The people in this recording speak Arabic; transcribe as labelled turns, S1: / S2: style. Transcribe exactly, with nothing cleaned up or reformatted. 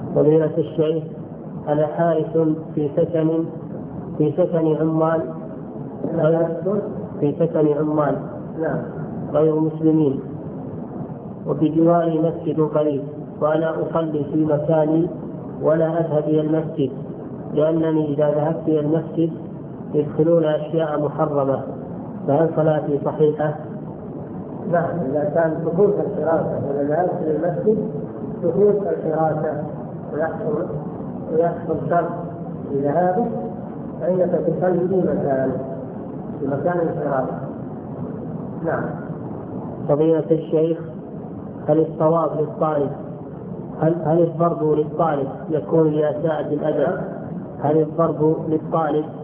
S1: فضيلة الشيخ، أنا حارس في سكن في سكن عمان غير في سكن عمان غير مسلمين، وبجواري مسجد قريب، وأنا أصلي في مكاني ولا أذهب إلى المسجد، لأنني إذا ذهبت إلى المسجد يدخلون أشياء محرمة، فهل صلاتي صحيحة؟
S2: نعم، إذا كان دخول الحراسة ولا ذهاب إلى المسجد دخول الحراسة ويحصل ويحصل شر لذهابه، فإنك تصلي في مكان في مكان الحراسة. نعم.
S1: فضيلة الشيخ، هل الصواب للطالب هل هل الضرب للطالب يكون لإساءة الأدب؟ هل الضرب للطالب